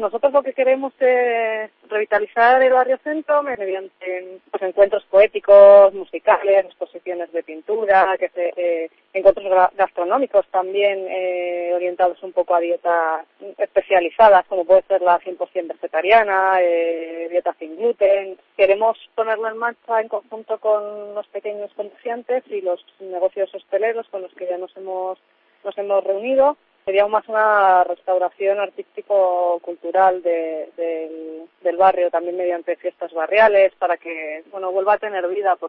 Nosotros lo que queremos es revitalizar el barrio centro mediante encuentros poéticos, musicales, exposiciones de pintura, encuentros gastronómicos también orientados un poco a dietas especializadas, como puede ser la 100% vegetariana, dieta sin gluten. Queremos ponerlo en marcha en conjunto con los pequeños comerciantes y los negocios hosteleros con los que ya nos hemos reunido. Sería más una restauración artístico-cultural del barrio, también mediante fiestas barriales, para que vuelva a tener vida.